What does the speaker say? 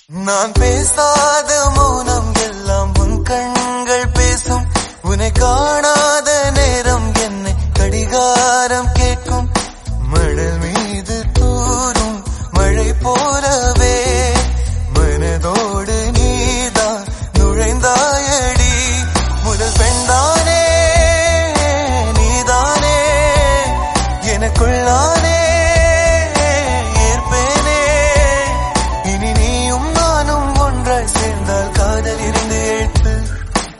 நான் பேசாத மௌனம் எல்லாம் உன் கண்கள் பேசும். உன்னை காணாத நேரம் என்னை கடிகாரம் கேட்கும். மணல் மீது தூரும் மழை போலவே மனதோடு நீதான் நுழைந்தாயடி. முதல் பெண்தானே நீதானே எனக்குள்ளானே